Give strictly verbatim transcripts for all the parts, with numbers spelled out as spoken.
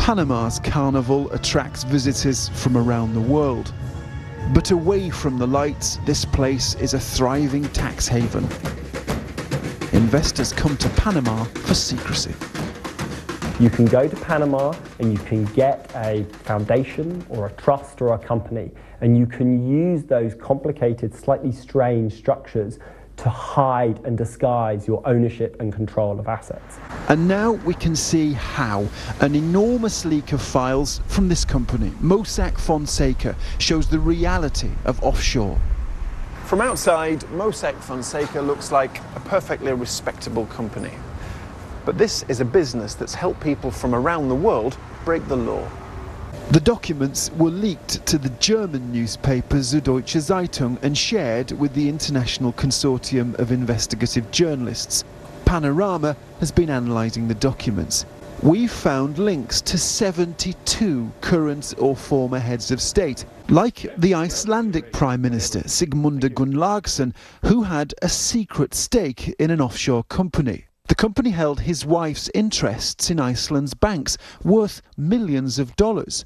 Panama's carnival attracts visitors from around the world. But away from the lights, this place is a thriving tax haven. Investors come to Panama for secrecy. You can go to Panama and you can get a foundation or a trust or a company, and you can use those complicated, slightly strange structures to hide and disguise your ownership and control of assets. And now we can see how. An enormous leak of files from this company, Mossack Fonseca, shows the reality of offshore. From outside, Mossack Fonseca looks like a perfectly respectable company. But this is a business that's helped people from around the world break the law. The documents were leaked to the German newspaper Süddeutsche Zeitung and shared with the International Consortium of Investigative Journalists. Panorama has been analysing the documents. We've found links to seventy-two current or former heads of state, like the Icelandic Prime Minister Sigmundur Gunnlaugsson, who had a secret stake in an offshore company. The company held his wife's interests in Iceland's banks, worth millions of dollars.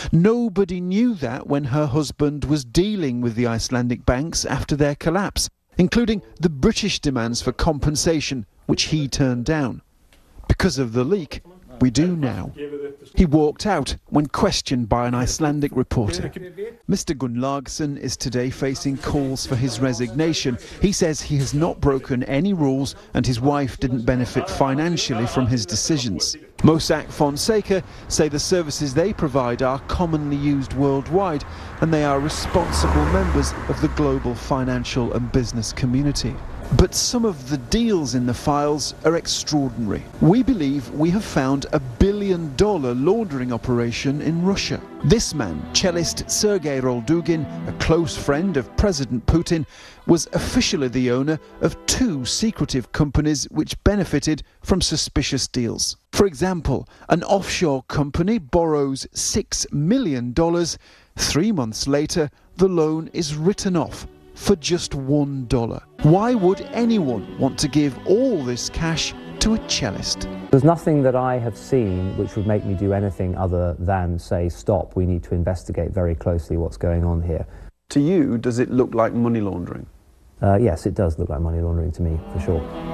Nobody knew that when her husband was dealing with the Icelandic banks after their collapse, including the British demands for compensation, which he turned down. Because of the leak, we do now. He walked out when questioned by an Icelandic reporter. Mister Gunnlaugsson is today facing calls for his resignation. He says he has not broken any rules and his wife didn't benefit financially from his decisions. Mossack Fonseca say the services they provide are commonly used worldwide and they are responsible members of the global financial and business community. But some of the deals in the files are extraordinary. We believe we have found a billion dollar laundering operation in Russia. This man, cellist Sergei Roldugin, a close friend of President Putin, was officially the owner of two secretive companies which benefited from suspicious deals. For example, an offshore company borrows six million dollars. Three months later, the loan is written off for just one dollar. Why would anyone want to give all this cash to a cellist? There's nothing that I have seen which would make me do anything other than say, stop, we need to investigate very closely what's going on here. To you, does it look like money laundering? Uh, yes, it does look like money laundering to me, for sure.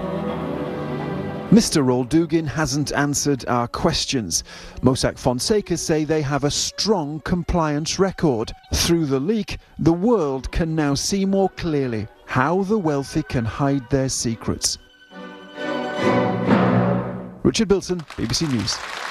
Mister Roldugin hasn't answered our questions. Mossack Fonseca say they have a strong compliance record. Through the leak, the world can now see more clearly how the wealthy can hide their secrets. Richard Bilton, B B C News.